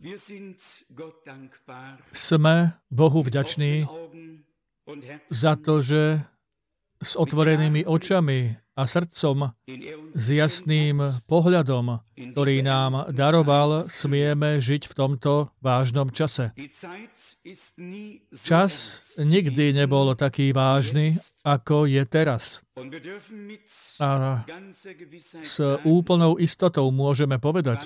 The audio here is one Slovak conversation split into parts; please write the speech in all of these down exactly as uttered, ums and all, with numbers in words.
Sme Bohu vďační za to, že s otvorenými očami a srdcom, s jasným pohľadom, ktorý nám daroval, smieme žiť v tomto vážnom čase. Čas nikdy nebol taký vážny, ako je teraz. A s úplnou istotou môžeme povedať,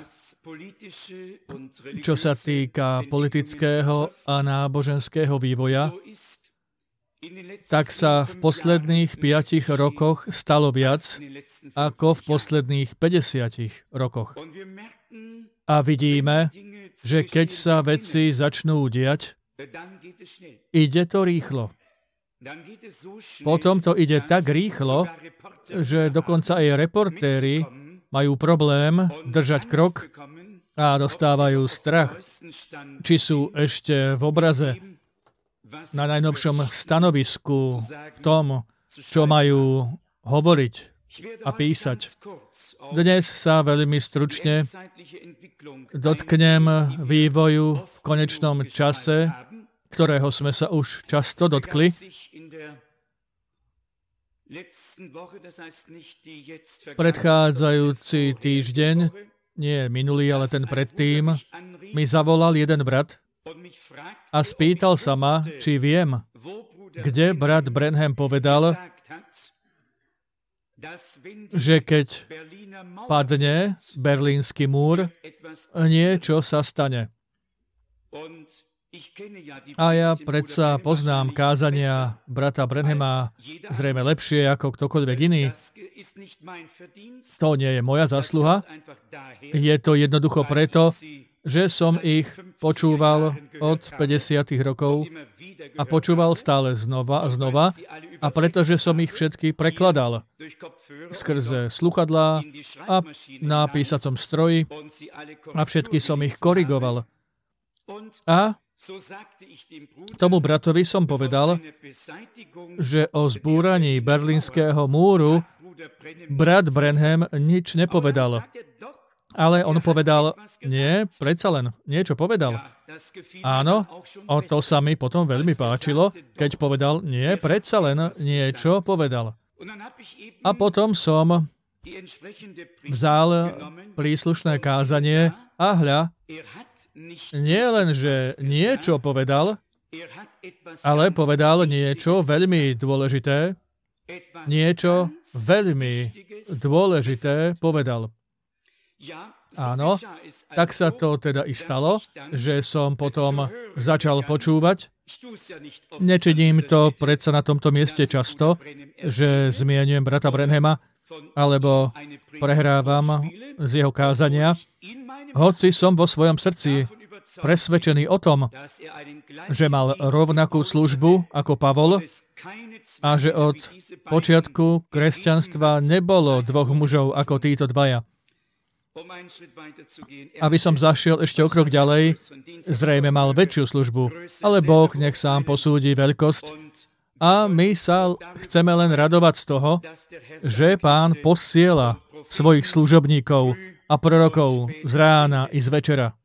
čo sa týka politického a náboženského vývoja, tak sa v posledných piatich rokoch stalo viac ako v posledných päťdesiatich rokoch. A vidíme, že keď sa veci začnú diať, ide to rýchlo. Potom to ide tak rýchlo, že dokonca aj reportéri majú problém držať krok a dostávajú strach, či sú ešte v obraze, na najnovšom stanovisku, v tom, čo majú hovoriť a písať. Dnes sa veľmi stručne dotknem vývoju v konečnom čase, ktorého sme sa už často dotkli. Predchádzajúci týždeň, nie minulý, ale ten predtým, mi zavolal jeden brat a spýtal sa ma, či viem, kde brat Branham povedal, že keď padne Berlínsky múr, niečo sa stane. A ja predsa poznám kázania brata Branhama zrejme lepšie ako ktokoľvek iný. To nie je moja zasluha. Je to jednoducho preto, že som ich počúval od päťdesiatych rokov a počúval stále znova a znova, a pretože som ich všetky prekladal skrze sluchadlá a na písacom stroji a všetky som ich korigoval. A tomu bratovi som povedal, že o zbúraní Berlínskeho múru brat Branham nič nepovedal. Ale on povedal, nie, predsa len niečo povedal. Áno, o to sa mi potom veľmi páčilo, keď povedal, nie, predsa len niečo povedal. A potom som vzal príslušné kázanie a hľa, nie len, že niečo povedal, ale povedal niečo veľmi dôležité, niečo veľmi dôležité povedal. Áno, tak sa to teda i stalo, že som potom začal počúvať. Nečiním to predsa na tomto mieste často, že zmienujem brata Branhama, alebo prehrávam z jeho kázania, hoci som vo svojom srdci presvedčený o tom, že mal rovnakú službu ako Pavol a že od počiatku kresťanstva nebolo dvoch mužov ako títo dvaja. Aby som zašiel ešte o krok ďalej, zrejme mal väčšiu službu, ale Boh nech sám posúdi veľkosť a my sa chceme len radovať z toho, že Pán posiela svojich služobníkov a prorokov z rána i z večera.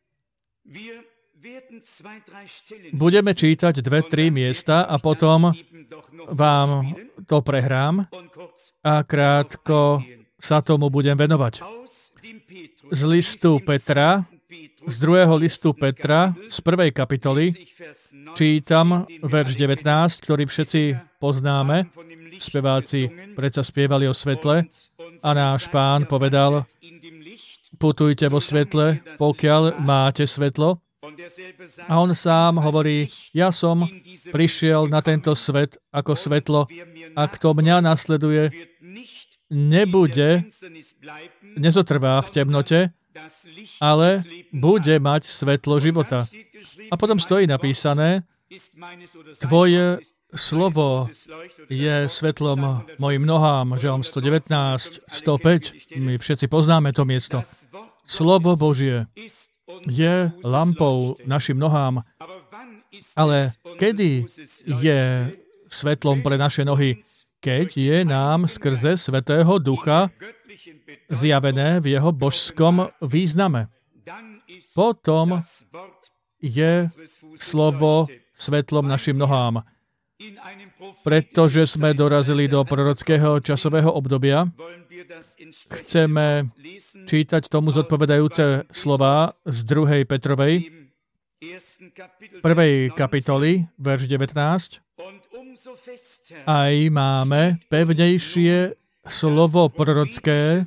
Budeme čítať dve, tri miesta a potom vám to prehrám a krátko sa tomu budem venovať. Z listu Petra, z druhého listu Petra, z prvej kapitoly, čítam verš devätnásť, ktorý všetci poznáme. Speváci predsa spievali o svetle a náš Pán povedal, putujte vo svetle, pokiaľ máte svetlo. A on sám hovorí, ja som prišiel na tento svet ako svetlo a kto mňa nasleduje, nebude, nezotrvá v temnote, ale bude mať svetlo života. A potom stojí napísané, tvoje slovo je svetlom mojim nohám, Žalm sto devätnásť, sto päť, my všetci poznáme to miesto. Slovo Božie je lampou našim nohám, ale kedy je svetlom pre naše nohy? Keď je nám skrze Svätého Ducha zjavené v jeho božskom význame. potom je slovo svetlom našim nohám. Pretože sme dorazili do prorockého časového obdobia, chceme čítať tomu zodpovedajúce slová z druhej Petrovej, prvej kapitoly, verš devätnásť. Aj máme pevnejšie slovo prorocké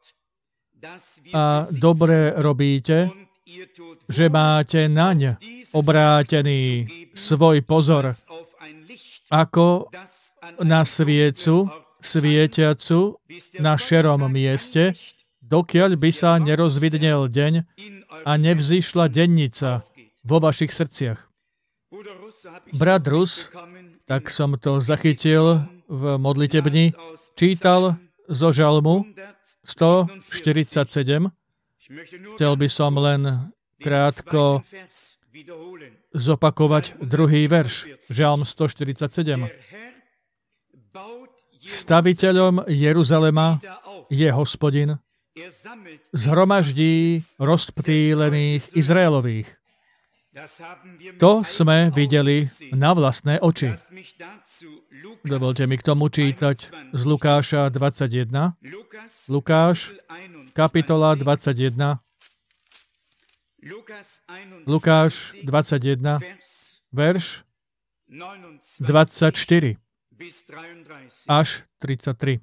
a dobre robíte, že máte naň obrátený svoj pozor ako na sviecu, svietiacu na šerom mieste, dokiaľ by sa nerozvidnel deň a nevzýšla dennica vo vašich srdciach. Brat Rus, tak som to zachytil v modlitebni, čítal zo žalmu sto štyridsaťsedem. Chcel by som len krátko zopakovať druhý verš. Žalm sto štyridsaťsedem. Staviteľom Jeruzalema je Hospodin. Zhromaždí rozptýlených Izraelových. To sme videli na vlastné oči. Dovolte mi k tomu čítať z Lukáša dvadsaťjeden. Lukáš, kapitola dvadsaťjeden. Lukáš dvadsaťjeden, verš dvadsaťštyri až tridsaťtri.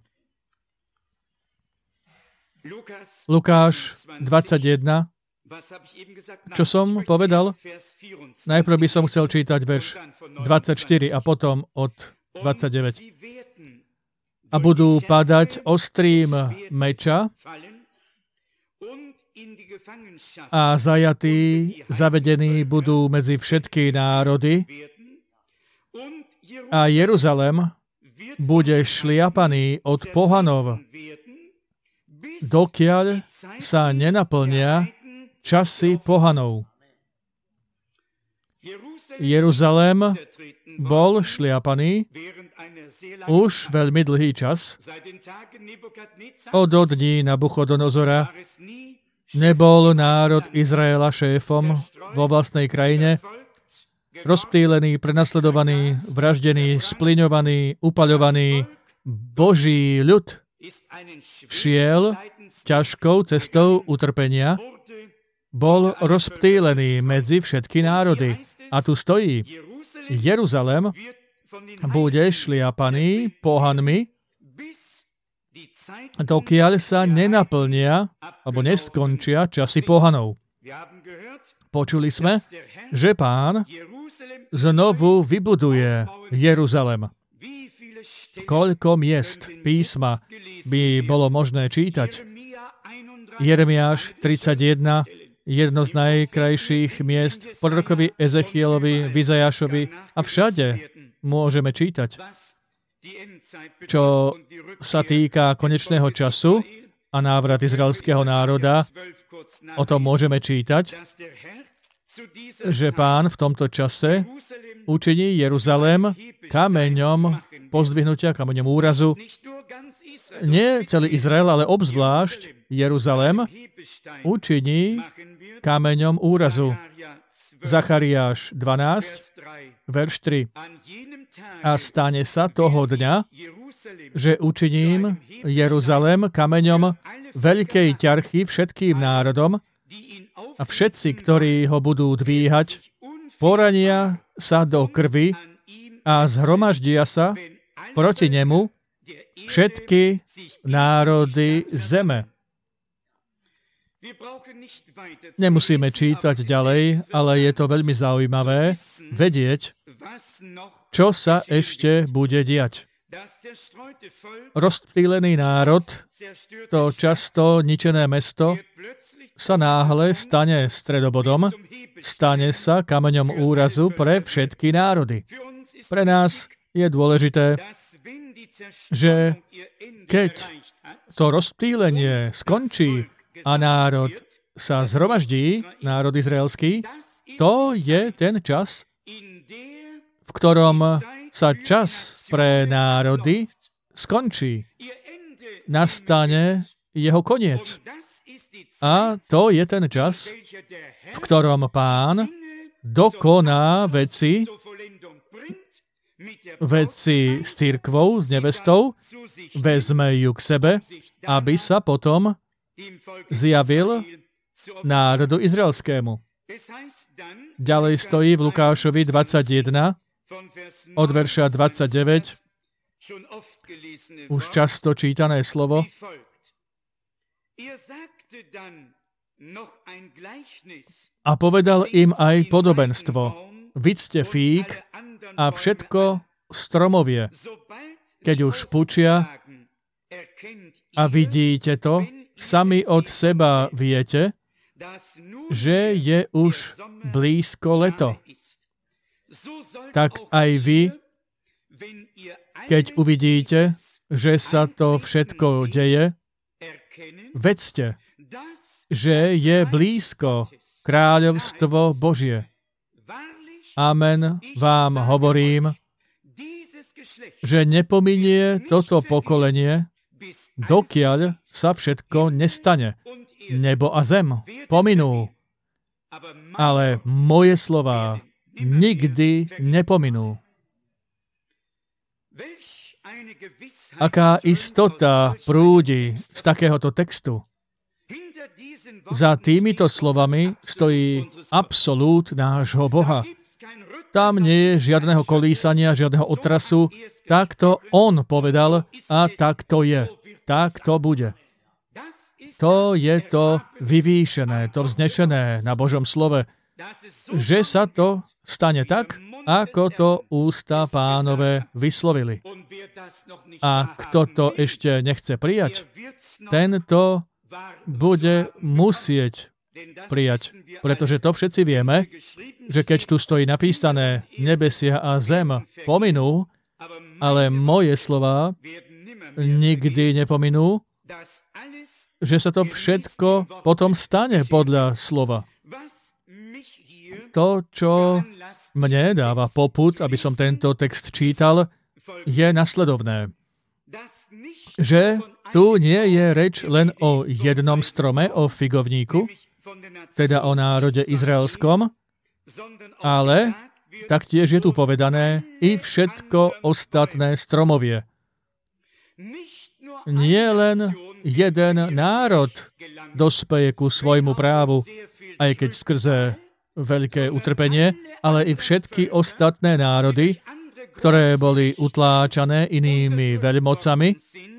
Lukáš dvadsaťjeden. Čo som povedal? Najprv by som chcel čítať verš dvadsaťštyri a potom od dvadsaťdeväť. A budú padať ostrým meča a zajatí, zavedení budú medzi všetky národy a Jeruzalem bude šliapaný od pohanov, dokiaľ sa nenaplnia časy pohanov. Jeruzalem bol šliapaný už veľmi dlhý čas. Od dní Nabuchodonozora nebol národ Izraela šéfom vo vlastnej krajine, rozptýlený, prenasledovaný, vraždený, splyňovaný, upaľovaný. Boží ľud šiel ťažkou cestou utrpenia, bol rozptýlený medzi všetky národy. A tu stojí, Jeruzalem bude šliapaný pohanmi, dokiaľ sa nenaplnia alebo neskončia časy pohanov. Počuli sme, že Pán znovu vybuduje Jeruzalem. Koľko miest písma by bolo možné čítať? Jeremiáš tridsaťjeden, jedno z najkrajších miest, v prorokovi Ezechielovi, v Izajášovi a všade môžeme čítať, čo sa týka konečného času a návrat izraelského národa. O tom môžeme čítať, že Pán v tomto čase učiní Jeruzalém kameňom pozdvihnutia, kameňom úrazu. Nie celý Izrael, ale obzvlášť Jeruzalém učiní kameňom úrazu. Zachariáš dvanásť, verš tri. A stane sa toho dňa, že učiním Jeruzalém kameňom veľkej ťarchy všetkým národom a všetci, ktorí ho budú dvíhať, porania sa do krvi a zhromaždia sa proti nemu všetky národy zeme. Nemusíme čítať ďalej, ale je to veľmi zaujímavé vedieť, čo sa ešte bude diať. Rozptýlený národ, to často ničené mesto, sa náhle stane stredobodom, stane sa kameňom úrazu pre všetky národy. Pre nás je dôležité, že keď to rozptýlenie skončí a národ sa zhromaždí, národ izraelský, to je ten čas, v ktorom sa čas pre národy skončí. Nastane jeho koniec. A to je ten čas, v ktorom Pán dokoná veci, veci s cirkvou, s nevestou, vezme ju k sebe, aby sa potom zjavil národu izraelskému. Ďalej stojí v Lukášovi dvadsaťjeden, od verša dvadsaťdeväť, už často čítané slovo. A povedal im aj podobenstvo. Vidzte fík a všetko stromovie. Keď už pučia a vidíte to, sami od seba viete, že je už blízko leto. Tak aj vy, keď uvidíte, že sa to všetko deje, vedzte, že je blízko kráľovstvo Božie. Amen, vám hovorím, že nepominie toto pokolenie, dokiaľ sa všetko nestane. Nebo a zem pominú, ale moje slová nikdy nepominú. Aká istota prúdi z takéhoto textu? Za týmito slovami stojí absolút nášho Boha. Tam nie je žiadneho kolísania, žiadneho otrasu. Takto on povedal a tak to je. Tak to bude. To je to vyvýšené, to vznešené na Božom slove, že sa to stane tak, ako to ústa Pánove vyslovili. A kto to ešte nechce prijať, ten to bude musieť prijať. Pretože to všetci vieme, že keď tu stojí napísané nebesia a zem pominú, ale moje slová nikdy nepominú, že sa to všetko potom stane podľa slova. To, čo mne dáva popud, aby som tento text čítal, je nasledovné. Že tu nie je reč len o jednom strome, o figovníku, teda o národe izraelskom, ale taktiež je tu povedané i všetko ostatné stromovie. Nie len jeden národ dospeje ku svojmu právu, aj keď skrze veľké utrpenie, ale i všetky ostatné národy, ktoré boli utláčané inými veľmocami,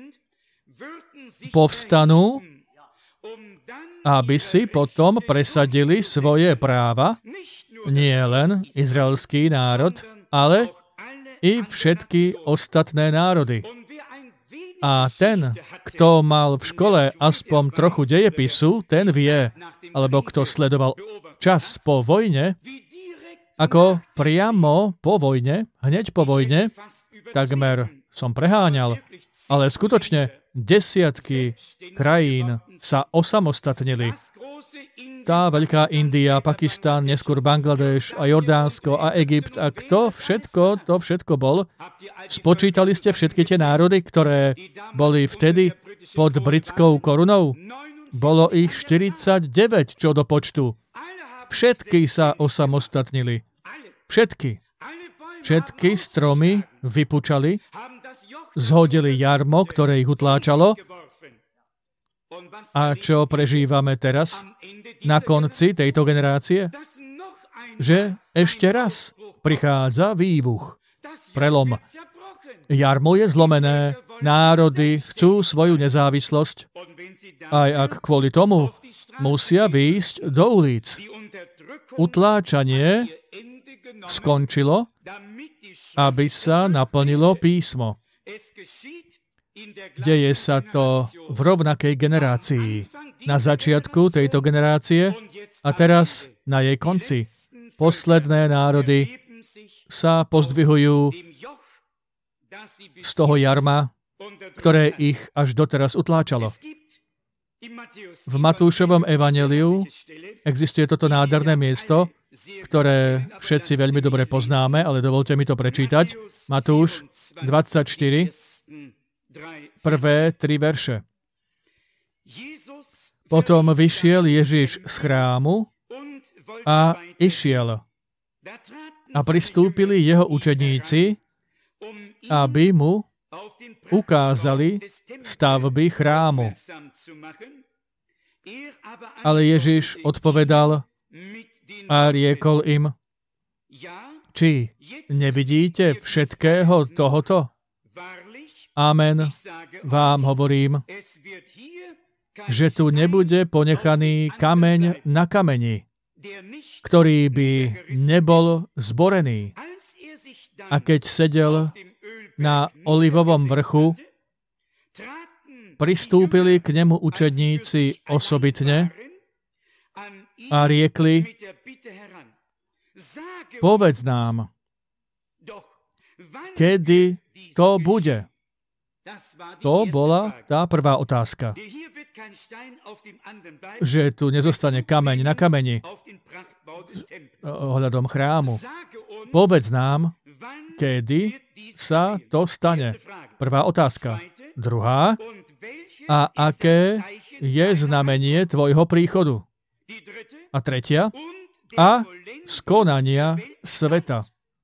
povstanú, aby si potom presadili svoje práva, nie len izraelský národ, ale i všetky ostatné národy. A ten, kto mal v škole aspoň trochu dejepisu, ten vie, alebo kto sledoval čas po vojne, ako priamo po vojne, hneď po vojne, takmer som preháňal, ale skutočne desiatky krajín sa osamostatnili. Tá veľká India, Pakistan, neskôr Bangladeš a Jordánsko a Egypt a kto všetko, to všetko bol. Spočítali ste všetky tie národy, ktoré boli vtedy pod britskou korunou? Bolo ich štyridsaťdeväť čo do počtu. Všetky sa osamostatnili. Všetky. Všetky stromy vypučali, zhodili jarmo, ktoré ich utláčalo. A čo prežívame teraz, na konci tejto generácie? Že ešte raz prichádza výbuch, prelom. Jarmo je zlomené, národy chcú svoju nezávislosť, aj ak kvôli tomu musia výjsť do ulic. Utláčanie skončilo, aby sa naplnilo písmo. Deje sa to v rovnakej generácii. Na začiatku tejto generácie a teraz na jej konci. Posledné národy sa pozdvihujú z toho jarma, ktoré ich až doteraz utláčalo. V Matúšovom evanjeliu existuje toto nádherné miesto, ktoré všetci veľmi dobre poznáme, ale dovolte mi to prečítať. Matúš dvadsaťštyri, prvé tri verše. Potom vyšiel Ježiš z chrámu a išiel. A pristúpili jeho učeníci, aby mu ukázali stavby chrámu. Ale Ježiš odpovedal a riekol im, či nevidíte všetkého tohoto? Amen, vám hovorím, že tu nebude ponechaný kameň na kameni, ktorý by nebol zborený. A keď sedel na Olivovom vrchu, pristúpili k nemu učedníci osobitne a riekli, povedz nám, kedy to bude? To bola tá prvá otázka. Že tu nezostane kameň na kameni ohľadom chrámu. Povedz nám, kedy sa to stane. Prvá otázka. Druhá. A aké je znamenie tvojho príchodu? A tretia. A skonania sveta.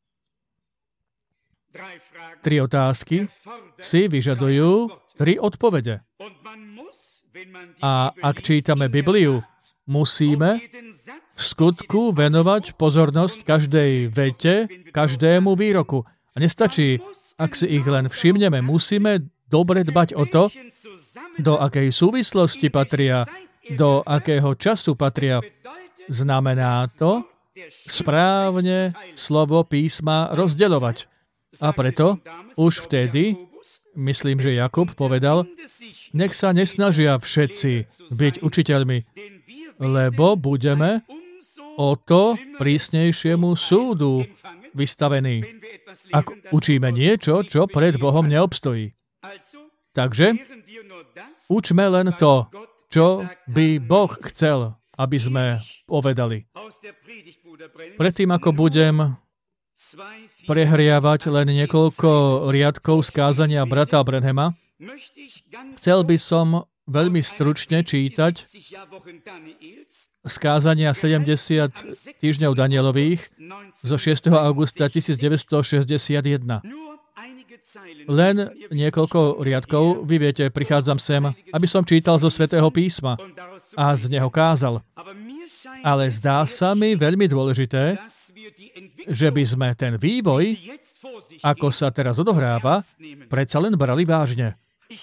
Tri otázky si vyžadujú tri odpovede. A ak čítame Bibliu, musíme v skutku venovať pozornosť každej vete, každému výroku. A nestačí, ak si ich len všimneme, musíme dobre dbať o to, do akej súvislosti patria, do akého času patria. Znamená to správne slovo písma rozdeľovať. A preto už vtedy, myslím, že Jakub povedal, nech sa nesnažia všetci byť učiteľmi, lebo budeme o to prísnejšiemu súdu vystavení, ak učíme niečo, čo pred Bohom neobstojí. Takže učme len to, čo by Boh chcel, aby sme povedali. Predtým, ako budem prehriavať len niekoľko riadkov z kázania brata Branhama, chcel by som veľmi stručne čítať z kázania sedemdesiat týždňov Danielových zo šiesteho augusta tisícdeväťstošesťdesiatjeden. Len niekoľko riadkov, vy viete, prichádzam sem, aby som čítal zo Svätého písma a z neho kázal. Ale zdá sa mi veľmi dôležité, že by sme ten vývoj, ako sa teraz odohráva, predsa len brali vážne.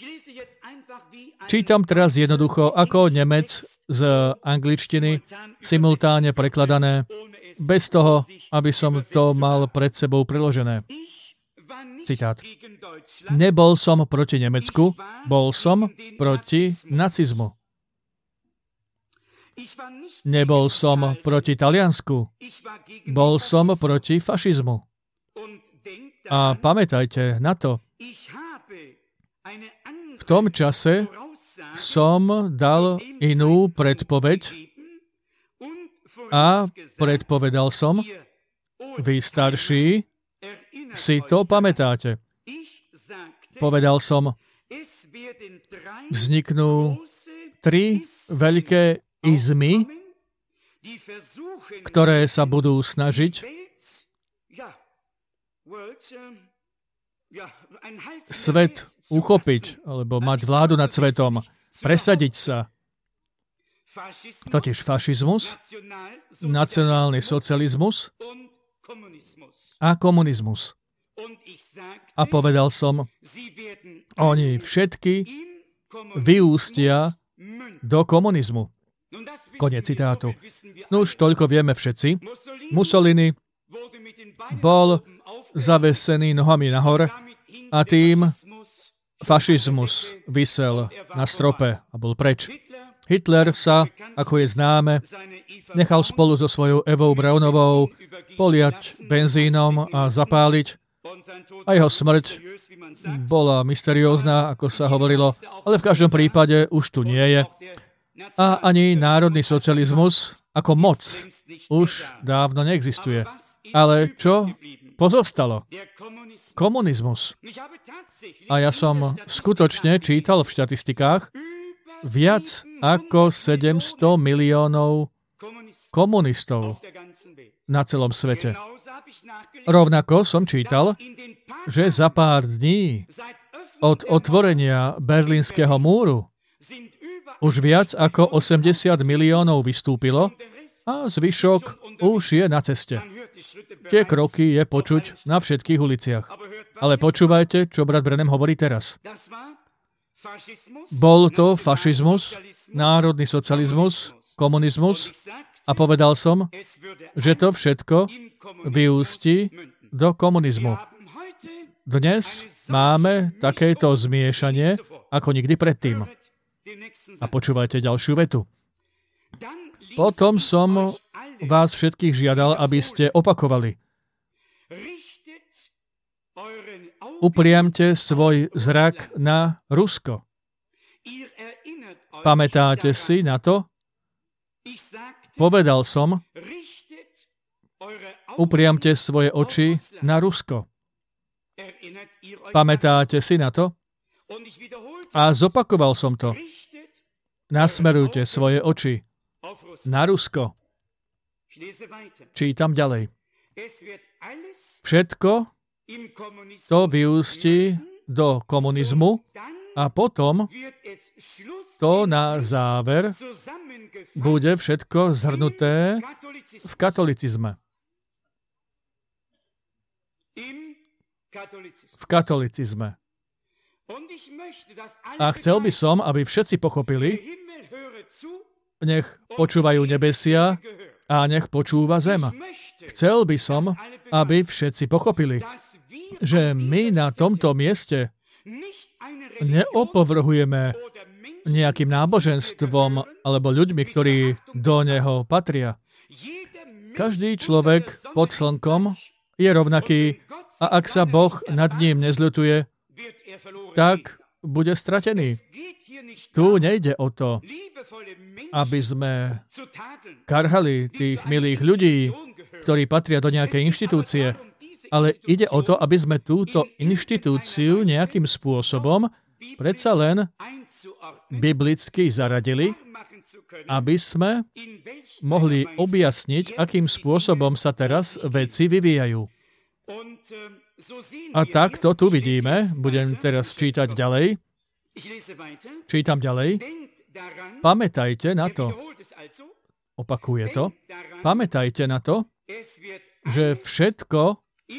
Čítam teraz jednoducho ako Nemec z angličtiny, simultáne prekladané, bez toho, aby som to mal pred sebou preložené. Citát. Nebol som proti Nemecku, bol som proti nacizmu. Nebol som proti Taliansku, bol som proti fašizmu. A pamätajte na to, v tom čase som dal inú predpoveď a predpovedal som, vy starší si to pamätáte. Povedal som, vzniknú tri veľké izmy, ktoré sa budú snažiť svet uchopiť, alebo mať vládu nad svetom, presadiť sa. Totiž fašizmus, nacionálny socializmus a komunizmus. A povedal som, oni všetky vyústia do komunizmu. Koniec citátu. No už toľko vieme všetci. Mussolini bol zavesený nohami nahor a tým fašizmus visel na strope a bol preč. Hitler sa, ako je známe, nechal spolu so svojou Evou Braunovou poliať benzínom a zapáliť. A jeho smrť bola mysteriózna, ako sa hovorilo, ale v každom prípade už tu nie je. A ani národný socializmus ako moc už dávno neexistuje. Ale čo pozostalo? Komunizmus. A ja som skutočne čítal v štatistikách, viac ako sedemsto miliónov komunistov na celom svete. Rovnako som čítal, že za pár dní od otvorenia Berlínskeho múru už viac ako osemdesiat miliónov vystúpilo a zvyšok už je na ceste. Tie kroky je počuť na všetkých uliciach. Ale počúvajte, čo brat Branham hovorí teraz. Bol to fašizmus, národný socializmus, komunizmus a povedal som, že to všetko vyústi do komunizmu. Dnes máme takéto zmiešanie ako nikdy predtým. A počúvajte ďalšiu vetu. Potom som vás všetkých žiadal, aby ste opakovali. Upriamte svoj zrak na Rusko. Pamätáte si na to? Povedal som, upriamte svoje oči na Rusko. Pamätáte si na to? A zopakoval som to. Nasmerujte svoje oči na Rusko. Čítam ďalej. Všetko to vyústi do komunizmu a potom to na záver bude všetko zhrnuté v katolicizme. V katolicizme. A chcel by som, aby všetci pochopili, nech počúvajú nebesia a nech počúva zem. Chcel by som, aby všetci pochopili, že my na tomto mieste neopovrhujeme nejakým náboženstvom alebo ľuďmi, ktorí do neho patria. Každý človek pod slnkom je rovnaký a ak sa Boh nad ním nezľutuje, tak bude stratený. Tu nejde o to, aby sme karhali tých milých ľudí, ktorí patria do nejakej inštitúcie, ale ide o to, aby sme túto inštitúciu nejakým spôsobom predsa len biblicky zaradili, aby sme mohli objasniť, akým spôsobom sa teraz veci vyvíjajú. A tak to tu vidíme. Budem teraz čítať ďalej. Čítam ďalej. Pamätajte na to. Opakuje to. Pamätajte na to, že všetko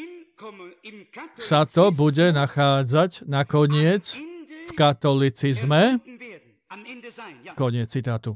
sa to bude nachádzať nakoniec v katolicizme. Koniec citátu.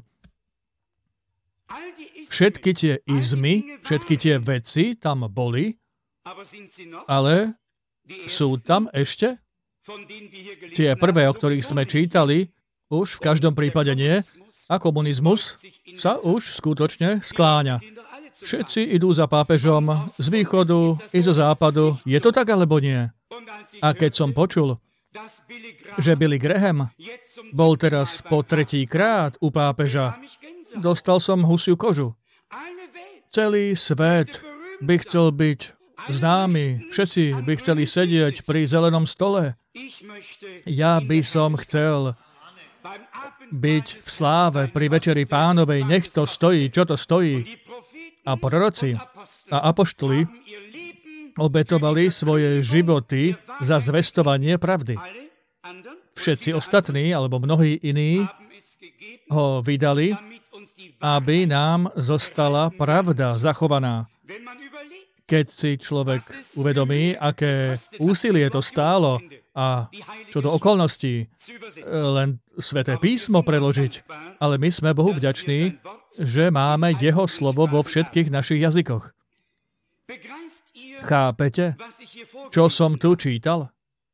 Všetky tie izmy, všetky tie veci tam boli, ale sú tam ešte tie prvé, o ktorých sme čítali, už v každom prípade nie, a komunizmus sa už skutočne skláňa. Všetci idú za pápežom z východu i zo západu. Je to tak, alebo nie? A keď som počul, že Billy Graham bol teraz po tretí krát u pápeža, dostal som husiu kožu. Celý svet by chcel byť známy, všetci by chceli sedieť pri zelenom stole. Ja by som chcel byť v sláve pri Večeri Pánovej, nech to stojí, čo to stojí. A proroci a apoštoli obetovali svoje životy za zvestovanie pravdy. Všetci ostatní, alebo mnohí iní, ho vydali, aby nám zostala pravda zachovaná. Keď si človek uvedomí, aké úsilie to stálo a čo do okolností len Sväté písmo preložiť, ale my sme Bohu vďační, že máme Jeho slovo vo všetkých našich jazykoch. Chápete, čo som tu čítal?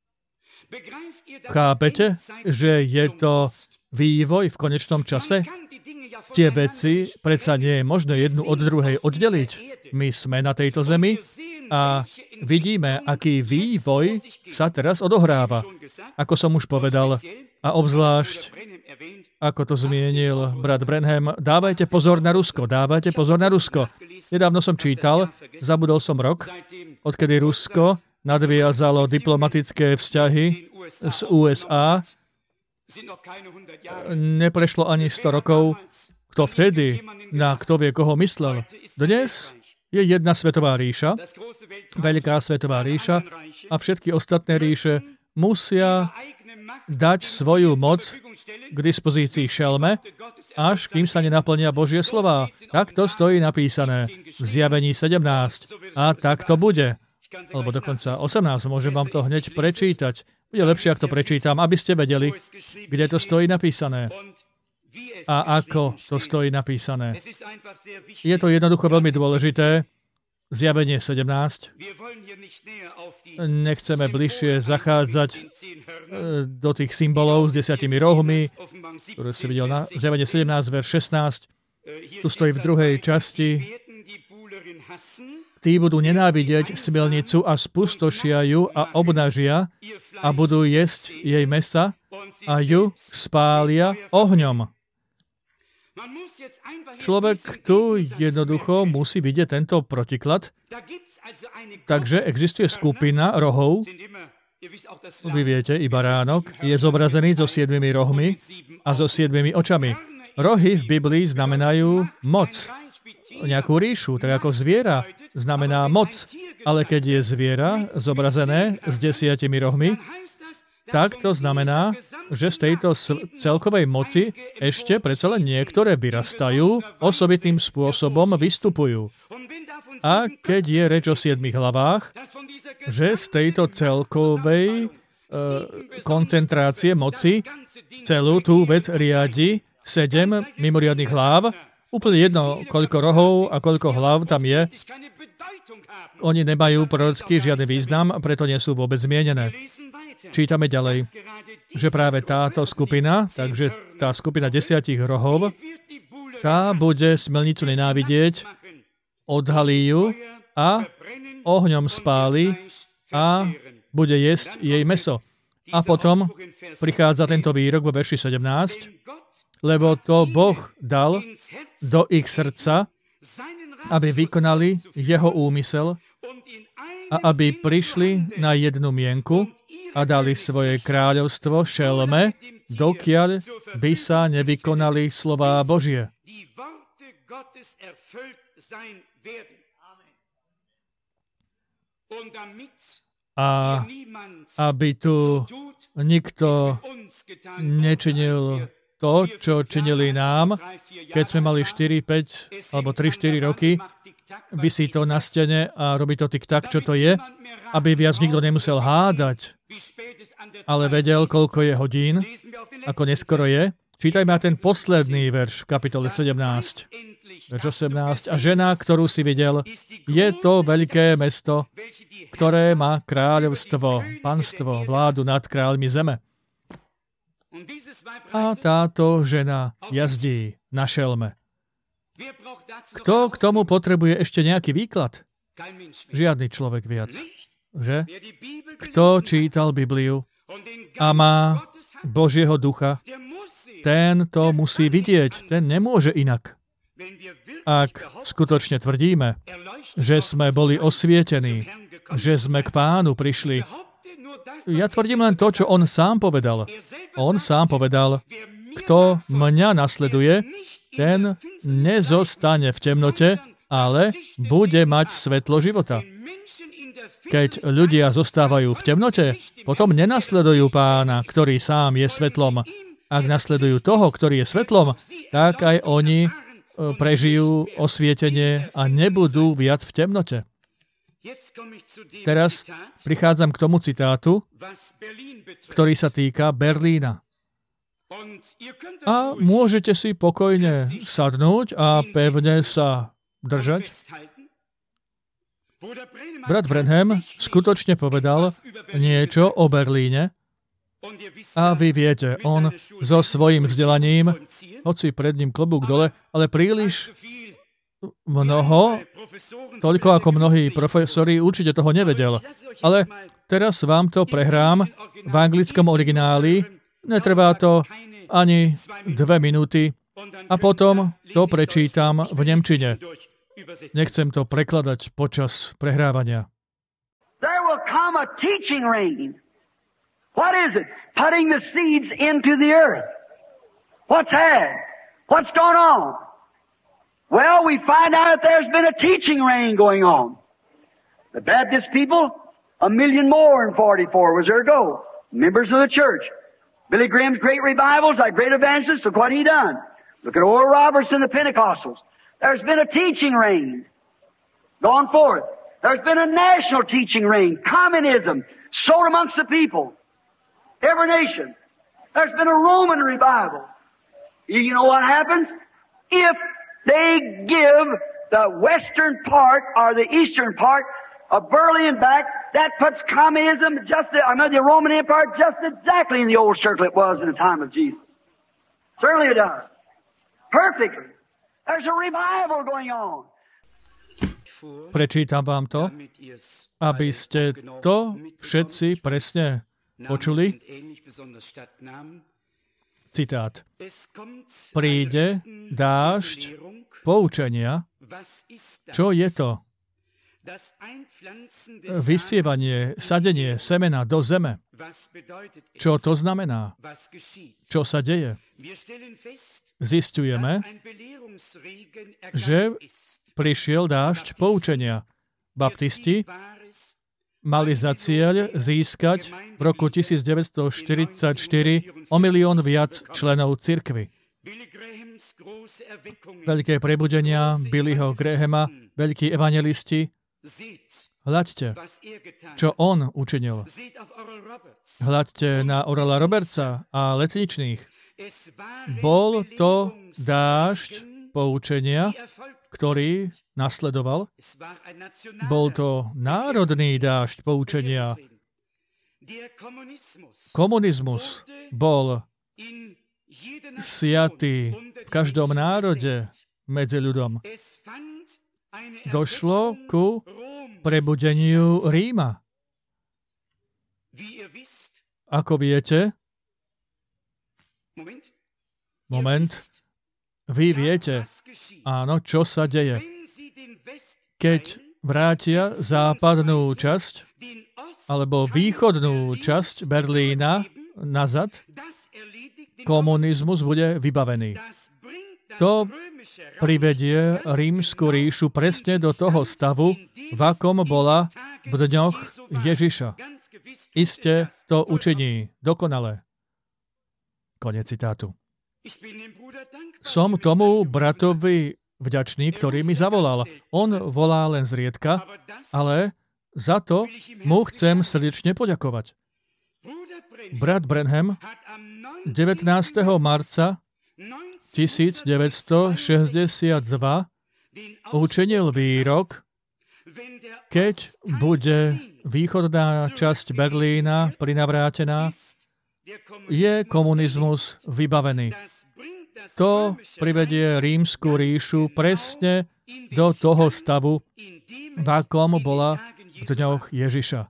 Chápete, že je to vývoj v konečnom čase? Tie veci predsa nie je možné jednu od druhej oddeliť. My sme na tejto zemi a vidíme, aký vývoj sa teraz odohráva. Ako som už povedal, a obzvlášť, ako to zmienil brat Branham, dávajte pozor na Rusko, dávajte pozor na Rusko. Nedávno som čítal, zabudol som rok, odkedy Rusko nadviazalo diplomatické vzťahy z ú es á Neprešlo ani sto rokov. Kto vtedy, na kto vie, koho myslel. Dnes je jedna svetová ríša, veľká svetová ríša a všetky ostatné ríše musia dať svoju moc k dispozícii šelme, až kým sa nenaplnia Božie slová. Tak to stojí napísané v Zjavení sedemnásť. A tak to bude. Alebo dokonca osemnásť. Môžem vám to hneď prečítať. Bude lepšie, ak to prečítam, aby ste vedeli, kde to stojí napísané. A ako to stojí napísané. Je to jednoducho veľmi dôležité. Zjavenie sedemnásť. Nechceme bližšie zachádzať do tých symbolov s desiatimi rohmi, ktoré si videl na Zjavenie sedemnásť, verš šestnásť. Tu stojí v druhej časti. Tí budú nenávidieť smelnicu a spustošia ju a obnažia a budú jesť jej mesa a ju spália ohňom. Človek tu jednoducho musí vidieť tento protiklad. Takže existuje skupina rohov. Vy viete, i baránok je zobrazený so siedmimi rohmi a so siedmimi očami. Rohy v Biblii znamenajú moc. Nejakú ríšu, tak ako zviera znamená moc. Ale keď je zviera zobrazené s desiatimi rohmi, tak to znamená, že z tejto celkovej moci ešte predsa len niektoré vyrastajú, osobitým spôsobom vystupujú. A keď je reč o siedmich hlavách, že z tejto celkovej e, koncentrácie moci celú tú vec riadi sedem mimoriadnych hlav, úplne jedno, koľko rohov a koľko hlav tam je, oni nemajú prorocký žiadny význam, preto nie sú vôbec zmienené. Čítame ďalej, že práve táto skupina, takže tá skupina desiatich rohov, tá bude smelnicu nenávidieť, odhalí ju a ohňom spáli a bude jesť jej mäso. A potom prichádza tento výrok vo verši sedemnásť, lebo to Boh dal do ich srdca, aby vykonali jeho úmysel a aby prišli na jednu mienku a dali svoje kráľovstvo šelme, dokiaľ by sa nevykonali slová Božie. A aby tu nikto nečinil to, čo činili nám, keď sme mali štyri, päť alebo tri štyri roky, visí to na stene a robí to tik-tak, čo to je, aby viac nikto nemusel hádať, ale vedel, koľko je hodín, ako neskoro je. Čítajme na ten posledný verš v kapitole sedemnásť. Verš osemnásť. A žena, ktorú si videl, je to veľké mesto, ktoré má kráľovstvo, panstvo, vládu nad kráľmi zeme. A táto žena jazdí na šelme. Kto k tomu potrebuje ešte nejaký výklad? Žiadny človek viac. Že? Kto čítal Bibliu a má Božieho ducha, ten to musí vidieť. Ten nemôže inak. Ak skutočne tvrdíme, že sme boli osvietení, že sme k Pánu prišli, ja tvrdím len to, čo on sám povedal. On sám povedal, kto mňa nasleduje, ten nezostane v temnote, ale bude mať svetlo života. Keď ľudia zostávajú v temnote, potom nenasledujú Pána, ktorý sám je svetlom. Ak nasledujú toho, ktorý je svetlom, tak aj oni prežijú osvietenie a nebudú viac v temnote. Teraz prichádzam k tomu citátu, ktorý sa týka Berlína. A môžete si pokojne sadnúť a pevne sa držať. Brat Branham skutočne povedal niečo o Berlíne a vy viete, on so svojím vzdelaním, hoci pred ním klobúk dole, ale príliš mnoho, toľko ako mnohí profesori, určite toho nevedel. Ale teraz vám to prehrám v anglickom origináli, netrvá to ani dve minúty a potom to prečítam v nemčine. Nechcem to prekladať počas prehrávania. There will come a teaching reign What is it? Putting the seeds into the earth. What's that? What's going on? Well, we find out that there's been a teaching reign going on. The Baptist people, a million more in forty-four was their goal. Members of the church. Billy Graham's great revivals, like great evangelists, look what he done. Look at Oral Roberts and the Pentecostals. There's been a teaching reign going forth. There's been a national teaching reign. Communism sowed amongst the people. Every nation. There's been a Roman revival. You know what happens? If they give the western part or the eastern part of Berlin back, that puts communism just, I mean, the Roman Empire just exactly in the old circle it was in the time of Jesus. Certainly it does. Perfectly. There's a revival going on. Prečítam vám to, aby ste to všetci presne počuli. Citát. Príde dážď poučenia. Čo je to? Vysievanie, sadenie semena do zeme. Čo to znamená? Čo sa deje? Zisťujeme, že prišiel dážď poučenia. Baptisti mali za cieľ získať v roku devätnásťstoštyridsaťštyri o milión viac členov cirkvi. Veľké prebudenia Billyho Grahama, veľkí evangelisti. Hľaďte, čo on učinil. Hľaďte na Orala Robertsa a letničných. Bol to dážď poučenia, ktorý nasledoval. Bol to národný dážď poučenia. Komunizmus bol siatý v každom národe medzi ľudom. Došlo ku prebudeniu Ríma. Ako viete, moment, vy viete, áno, čo sa deje. Keď vrátia západnú časť alebo východnú časť Berlína nazad, komunizmus bude vybavený. To privedie Rímsku ríšu presne do toho stavu, v akom bola v dňoch Ježiša. Iste to učiní dokonale. Konec citátu. Som tomu bratovi vďačný, ktorý mi zavolal. On volá len zriedka, ale za to mu chcem srdečne poďakovať. Brat Branham devätnásteho marca devätnásťstošesťdesiatdva učinil výrok, keď bude východná časť Berlína prinavrátená, je komunizmus vybavený. To privedie Rímsku ríšu presne do toho stavu, v akom bola v dňoch Ježiša.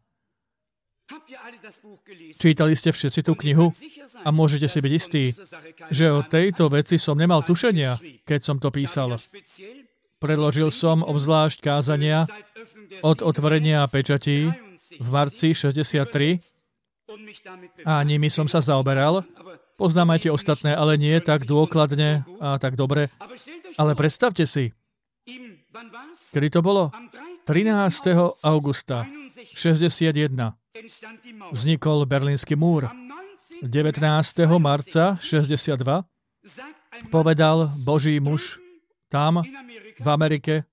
Čítali ste všetci tú knihu a môžete si byť istí, že o tejto veci som nemal tušenia, keď som to písal. Predložil som obzvlášť kázania od otvorenia pečatí v marci šesťdesiattri a nimi som sa zaoberal. Poznám aj tie ostatné, ale nie tak dôkladne a tak dobre. Ale predstavte si, kedy to bolo? trinásteho augusta šesťdesiatjeden vznikol Berlínsky múr. devätnásteho marca šesťdesiatdva povedal Boží muž tam, v Amerike,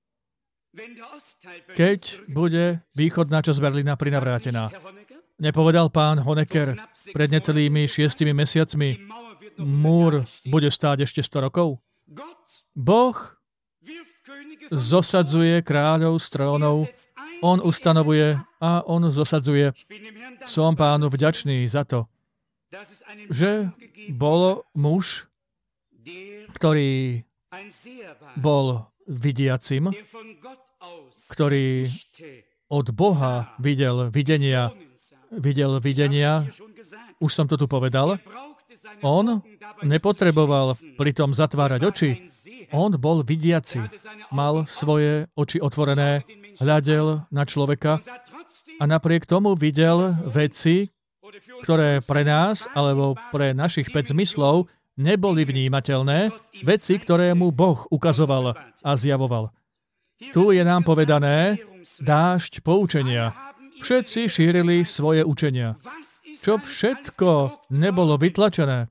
keď bude východná časť Berlína prinavrátená. Nepovedal pán Honecker pred necelými šiestimi mesiacmi, múr bude stáť ešte sto rokov? Boh zosadzuje kráľov z trónov, on ustanovuje a on zosadzuje. Som pánu vďačný za to, že bol muž, ktorý bol vidiacim, ktorý od Boha videl videnia, videl videnia, už som to tu povedal, on nepotreboval pritom zatvárať oči, on bol vidiaci, mal svoje oči otvorené, hľadel na človeka a napriek tomu videl veci, ktoré pre nás alebo pre našich päť zmyslov neboli vnímateľné, veci, ktoré mu Boh ukazoval a zjavoval. Tu je nám povedané dážď poučenia. Všetci šírili svoje učenia. Čo všetko nebolo vytlačené?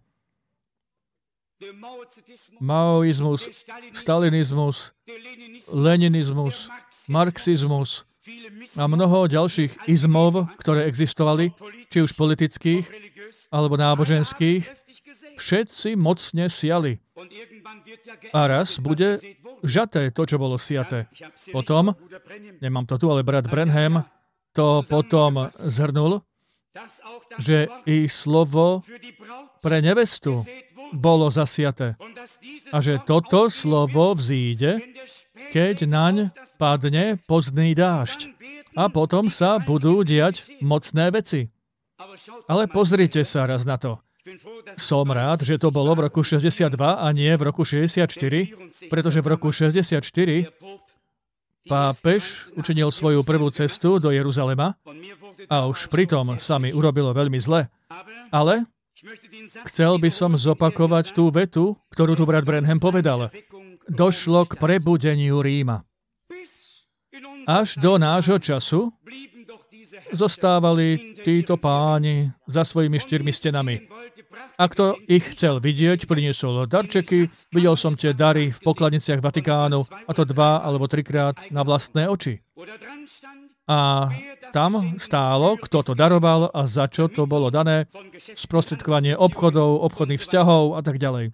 Maoizmus, stalinizmus, leninizmus, marxizmus a mnoho ďalších izmov, ktoré existovali, či už politických alebo náboženských, všetci mocne siali. A raz bude žaté to, čo bolo siaté. Potom, nemám to tu, ale brat Branham to potom zhrnul, že i slovo pre nevestu bolo zasiaté. A že toto slovo vzíde, keď naň padne pozdný dážď. A potom sa budú diať mocné veci. Ale pozrite sa raz na to. Som rád, že to bolo v roku šesťdesiatdva a nie v roku šesťdesiatštyri, pretože v roku šesťdesiatštyri pápež učinil svoju prvú cestu do Jeruzalema a už pritom sa mi urobilo veľmi zle. Ale chcel by som zopakovať tú vetu, ktorú tu brat Branham povedal. Došlo k prebudeniu Ríma. Až do nášho času zostávali títo páni za svojimi štyrmi stenami. A kto ich chcel vidieť, priniesol darčeky. Videl som tie dary v pokladniciach Vatikánu, a to dva alebo trikrát na vlastné oči. A tam stálo, kto to daroval a za čo to bolo dané, sprostredkovanie obchodov, obchodných vzťahov a tak ďalej.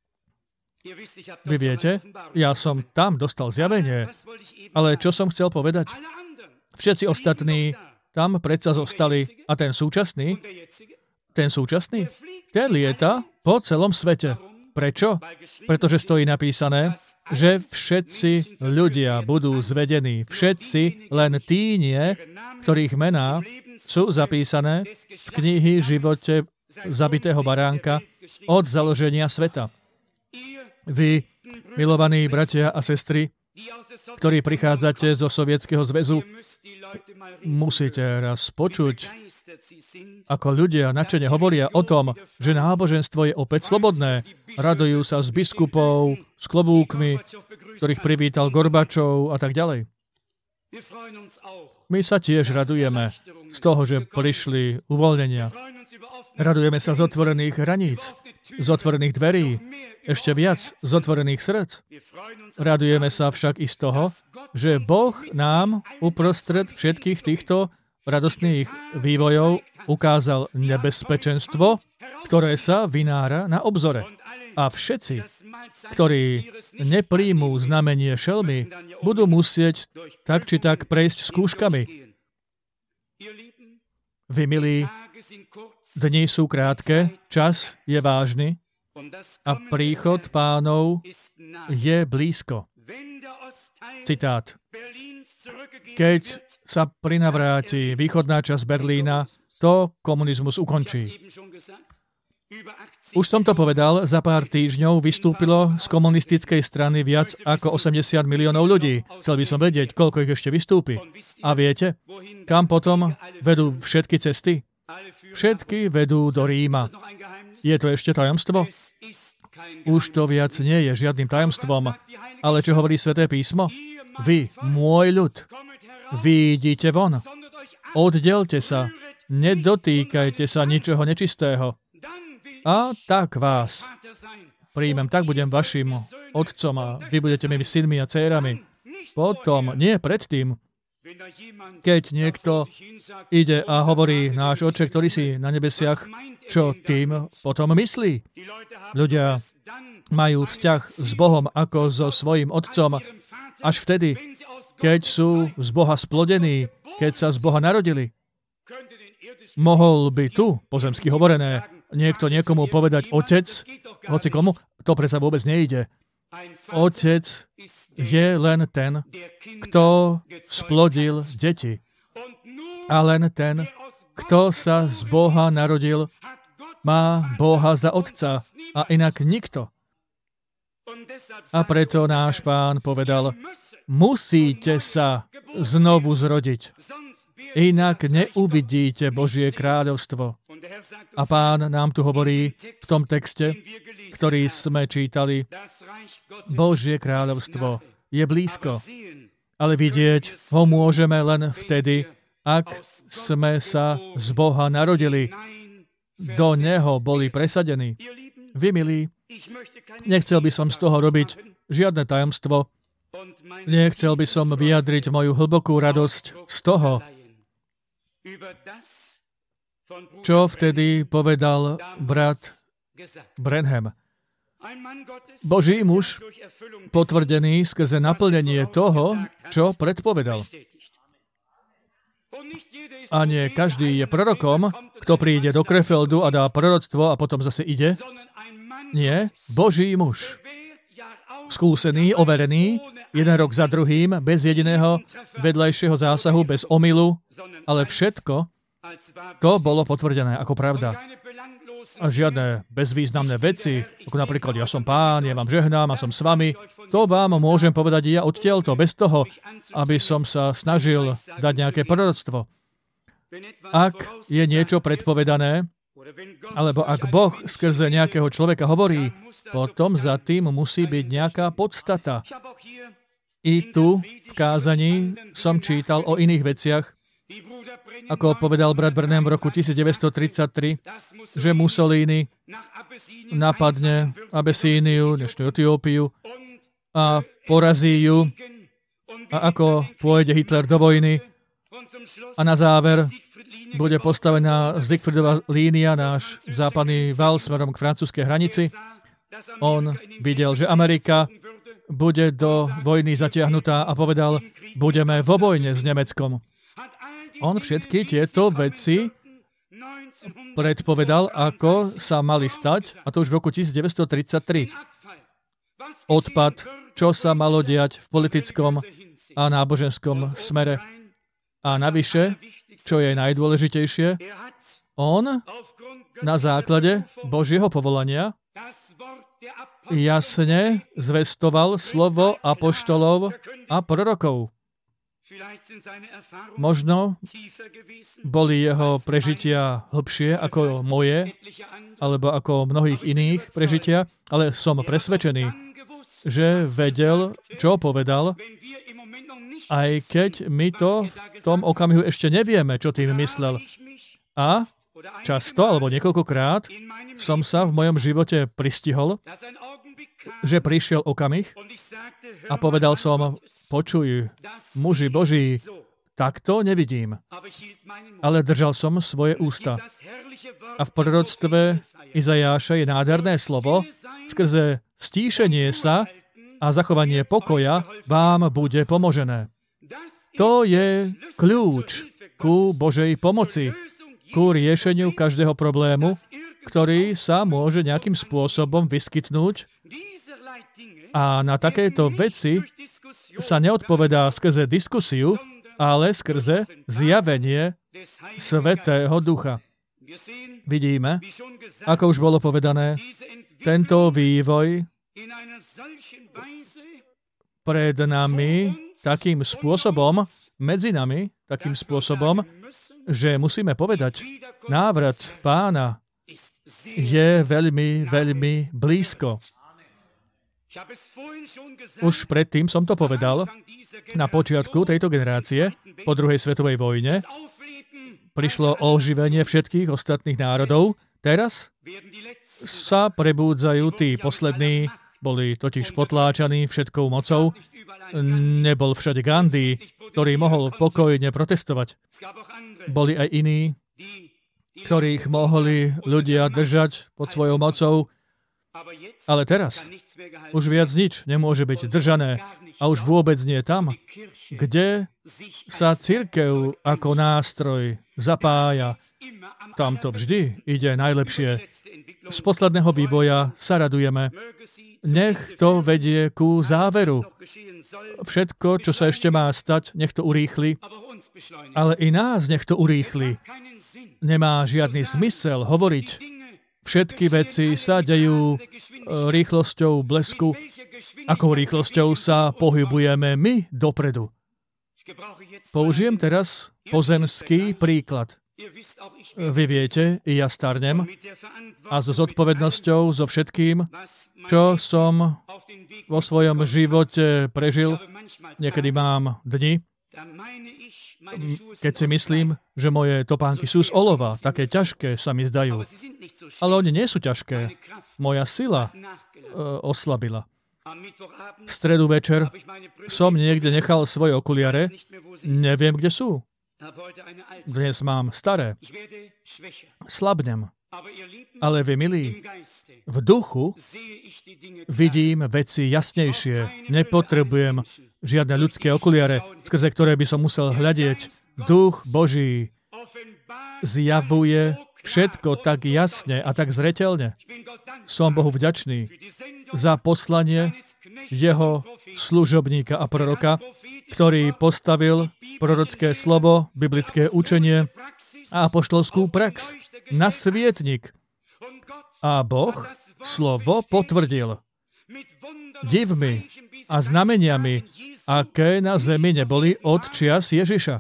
Vy viete, ja som tam dostal zjavenie, ale čo som chcel povedať? Všetci ostatní tam predsa zostali a ten súčasný, ten súčasný, ten lieta po celom svete. Prečo? Pretože stojí napísané, že všetci ľudia budú zvedení. Všetci, len tí nie, ktorých mená sú zapísané v knihy živote zabitého baránka od založenia sveta. Vy, milovaní bratia a sestry, ktorí prichádzate zo Sovietskeho zväzu, musíte raz počuť, ako ľudia nadšene hovoria o tom, že náboženstvo je opäť slobodné. Radujú sa z biskupov, s klobúkmi, ktorých privítal Gorbačov a tak ďalej. My sa tiež radujeme z toho, že prišli uvoľnenia. Radujeme sa z otvorených hraníc, z otvorených dverí, ešte viac z otvorených srdc. Radujeme sa však i z toho, že Boh nám uprostred všetkých týchto radostných vývojov ukázal nebezpečenstvo, ktoré sa vynára na obzore. A všetci, ktorí nepríjmú znamenie šelmy, budú musieť tak či tak prejsť skúškami. Vy, milí, dni sú krátke, čas je vážny a príchod Pánov je blízko. Citát. Keď sa prinavráti východná časť Berlína, to komunizmus ukončí. Už som to povedal, za pár týždňov vystúpilo z komunistickej strany viac ako osemdesiat miliónov ľudí. Chcel by som vedieť, koľko ich ešte vystúpi. A viete, kam potom vedú všetky cesty? Všetky vedú do Ríma. Je to ešte tajomstvo? Už to viac nie je žiadnym tajomstvom. Ale čo hovorí Sväté písmo? Vy, môj ľud, vyjdite von. Oddelte sa. Nedotýkajte sa ničoho nečistého. A tak vás príjmem, tak budem vašim otcom a vy budete mými synmi a dcérami. Potom, nie predtým, keď niekto ide a hovorí, náš Otče, ktorý si na nebesiach, čo tým potom myslí? Ľudia majú vzťah s Bohom ako so svojím otcom až vtedy, keď sú z Boha splodení, keď sa z Boha narodili. Mohol by tu, pozemsky hovorené, niekto niekomu povedať otec, hoci komu, to predsa vôbec nejde. Otec je len ten, kto splodil deti. A len ten, kto sa z Boha narodil, má Boha za otca a inak nikto. A preto náš Pán povedal, musíte sa znovu zrodiť, inak neuvidíte Božie kráľovstvo. A Pán nám tu hovorí v tom texte, ktorý sme čítali, Božie kráľovstvo je blízko, ale vidieť ho môžeme len vtedy, ak sme sa z Boha narodili. Do neho boli presadení. Vy, milí, nechcel by som z toho robiť žiadne tajomstvo. Nechcel by som vyjadriť moju hlbokú radosť z toho, čo vtedy povedal brat Branham. Boží muž, potvrdený skrze naplnenie toho, čo predpovedal. A nie každý je prorokom, kto príde do Krefeldu a dá proroctvo a potom zase ide. Nie, Boží muž. Skúsený, overený, jeden rok za druhým, bez jediného vedľajšieho zásahu, bez omylu, ale všetko to bolo potvrdené ako pravda. A žiadne bezvýznamné veci, ako napríklad ja som Pán, ja vám žehnám a som s vami, to vám môžem povedať ja odtiaľto, bez toho, aby som sa snažil dať nejaké proroctvo. Ak je niečo predpovedané, alebo ak Boh skrze nejakého človeka hovorí, potom za tým musí byť nejaká podstata. I tu v kázaní som čítal o iných veciach, ako povedal brat Branham v roku devätnásťtridsaťtri, že Mussolini napadne Abesíniu, dnešnú Etiópiu, a porazí ju, a ako pôjde Hitler do vojny, a na záver bude postavená Siegfriedova línia, náš západný val smerom k francúzskej hranici. On videl, že Amerika bude do vojny zatiahnutá a povedal, budeme vo vojne s Nemeckom. On všetky tieto veci predpovedal, ako sa mali stať, a to už v roku devätnásťtridsaťtri. Odpad, čo sa malo diať v politickom a náboženskom smere. A navyše, čo je najdôležitejšie, on na základe Božieho povolania jasne zvestoval slovo apoštolov a prorokov. Možno boli jeho prežitia hlbšie ako moje, alebo ako mnohých iných prežitia, ale som presvedčený, že vedel, čo povedal, aj keď my to v tom okamihu ešte nevieme, čo tým myslel. A často, alebo niekoľkokrát, som sa v mojom živote pristihol, že prišiel okamih a povedal som, počuj, muži Boží, takto nevidím. Ale držal som svoje ústa. A v proroctve Izajáša je nádherné slovo, skrze stíšenie sa a zachovanie pokoja vám bude pomožené. To je kľúč ku Božej pomoci, ku riešeniu každého problému, ktorý sa môže nejakým spôsobom vyskytnúť. A na takéto veci sa neodpovedá skrze diskusiu, ale skrze zjavenie Svätého Ducha. Vidíme, ako už bolo povedané, tento vývoj pred nami takým spôsobom, medzi nami takým spôsobom, že musíme povedať, návrat Pána je veľmi, veľmi blízko. Už predtým som to povedal, na počiatku tejto generácie, po druhej svetovej vojne, prišlo oživenie všetkých ostatných národov. Teraz sa prebúdzajú tí poslední, boli totiž potláčaní všetkou mocou. Nebol všade Gandhi, ktorý mohol pokojne protestovať. Boli aj iní, ktorých mohli ľudia držať pod svojou mocou. Ale teraz už viac nič nemôže byť držané a už vôbec nie tam, kde sa cirkev ako nástroj zapája. Tam to vždy ide najlepšie. Z posledného vývoja sa radujeme. Nech to vedie ku záveru. Všetko, čo sa ešte má stať, nech to urýchli. Ale i nás nech to urýchli. Nemá žiadny zmysel hovoriť. Všetky veci sa dejú rýchlosťou blesku. Akou rýchlosťou sa pohybujeme my dopredu. Použijem teraz pozemský príklad. Vy viete, i ja starnem a so zodpovednosťou, so všetkým, čo som vo svojom živote prežil, niekedy mám dni, keď si myslím, že moje topánky sú z olova, také ťažké sa mi zdajú. Ale oni nie sú ťažké. Moja sila e, oslabila. V stredu večer som niekde nechal svoje okuliare, neviem, kde sú. Dnes mám staré. Slabnem. Ale vy, milí, v duchu vidím veci jasnejšie. Nepotrebujem žiadne ľudské okuliare, skrze ktoré by som musel hľadieť. Duch Boží zjavuje všetko tak jasne a tak zreteľne. Som Bohu vďačný za poslanie jeho služobníka a proroka, ktorý postavil prorocké slovo, biblické učenie a apoštolskú prax na svietnik. A Boh slovo potvrdil divmi a znameniami, aké na zemi neboli od čias Ježiša.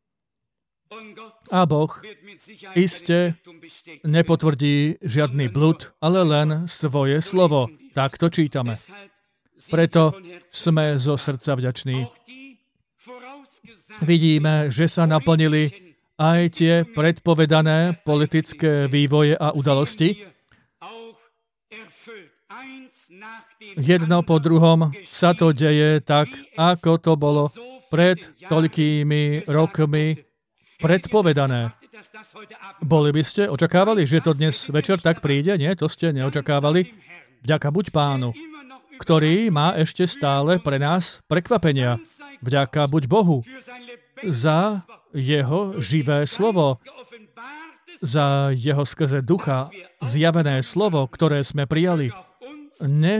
A Boh iste nepotvrdí žiadny blud, ale len svoje slovo. Tak to čítame. Preto sme zo srdca vďační. Vidíme, že sa naplnili aj tie predpovedané politické vývoje a udalosti. Jedno po druhom sa to deje tak, ako to bolo pred toľkými rokmi predpovedané. Boli by ste očakávali, že to dnes večer tak príde? Nie, to ste neočakávali. Vďaka buď Pánu, ktorý má ešte stále pre nás prekvapenia. Vďaka buď Bohu za jeho živé slovo, za jeho skrze ducha zjavené slovo, ktoré sme prijali. Nech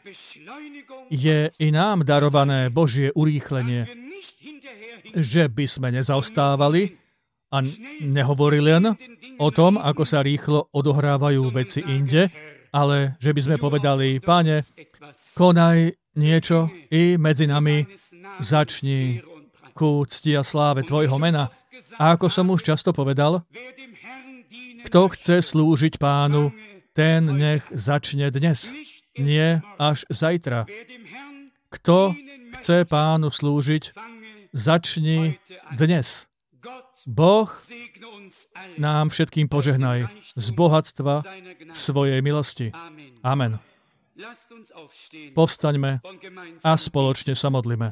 je i nám darované Božie urýchlenie, že by sme nezaostávali a nehovorili len o tom, ako sa rýchlo odohrávajú veci inde, ale že by sme povedali, Páne, konaj niečo i medzi nami, začni ku cti a sláve Tvojho mena. A ako som už často povedal, kto chce slúžiť Pánu, ten nech začne dnes, nie až zajtra. Kto chce Pánu slúžiť, začni dnes. Boh nám všetkým požehnaj z bohatstva svojej milosti. Amen. Povstaňme a spoločne sa modlíme.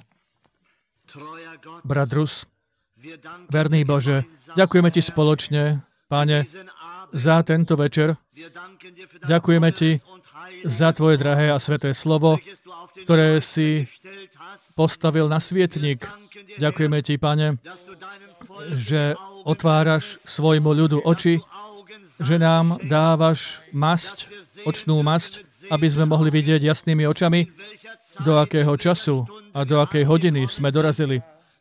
Brat Rus, verný Bože, ďakujeme Ti spoločne, Páne, za tento večer. Ďakujeme Ti za Tvoje drahé a sveté slovo, ktoré si postavil na svietnik. Ďakujeme Ti, Pane, že otváraš svojmu ľudu oči, že nám dávaš masť, očnú masť, aby sme mohli vidieť jasnými očami, do akého času a do akej hodiny sme dorazili.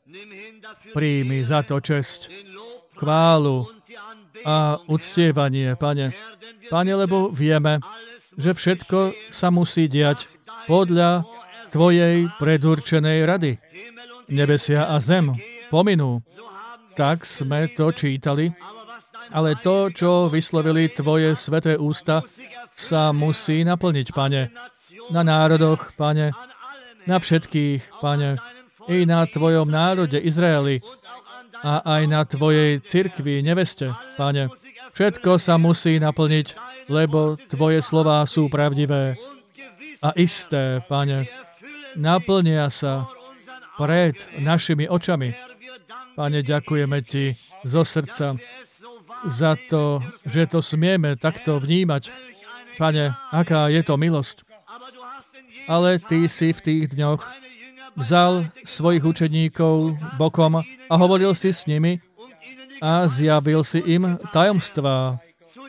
Príjmi za to česť, chválu a uctievanie, Pane. Pane, lebo vieme, že všetko sa musí diať podľa Tvojej predurčenej rady. Nebesia a zem pominú. Tak sme to čítali, ale to, čo vyslovili Tvoje sveté ústa, sa musí naplniť, Pane. Na národoch, Pane, na všetkých, Pane, i na Tvojom národe Izraeli a aj na Tvojej cirkvi, neveste, Pane. Všetko sa musí naplniť, lebo Tvoje slová sú pravdivé a isté, Pane. Naplnia sa pred našimi očami. Pane, ďakujeme Ti zo srdca za to, že to smieme takto vnímať. Pane, aká je to milosť. Ale Ty si v tých dňoch vzal svojich učeníkov bokom a hovoril si s nimi a zjavil si im tajomstvá.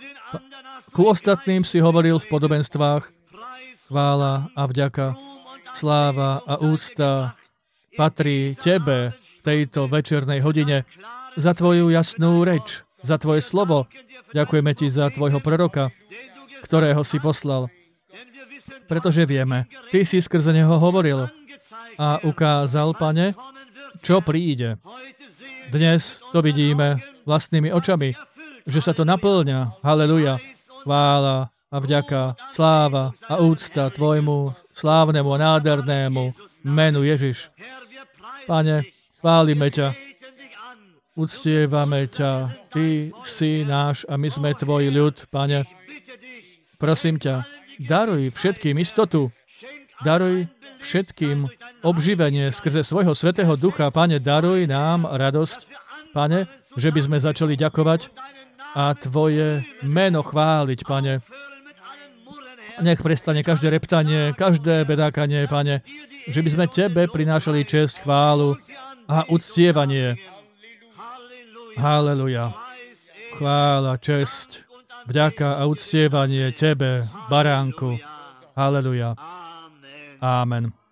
Ku ostatným si hovoril v podobenstvách. Chvála a vďaka, sláva a úcta patrí Tebe v tejto večernej hodine za Tvoju jasnú reč, za Tvoje slovo. Ďakujeme Ti za Tvojho proroka, ktorého si poslal. Pretože vieme, Ty si skrze neho hovoril a ukázal, Pane, čo príde. Dnes to vidíme vlastnými očami, že sa to naplňa. Haleluja. Chvála a vďaka, sláva a úcta Tvojmu slávnemu a nádhernému menu Ježiš. Pane, chválime ťa, uctievame ťa, Ty si náš a my sme Tvoj ľud, Pane. Prosím ťa, daruj všetkým istotu, daruj všetkým obživenie skrze svojho Svätého Ducha. Pane, daruj nám radosť, Pane, že by sme začali ďakovať a Tvoje meno chváliť, Pane. Nech prestane každé reptanie, každé bedákanie, Pane, že by sme Tebe prinášali česť, chválu a uctievanie. Halleluja. Chvála, česť, vďaka a uctievanie Tebe, baránku. Halleluja. Amen.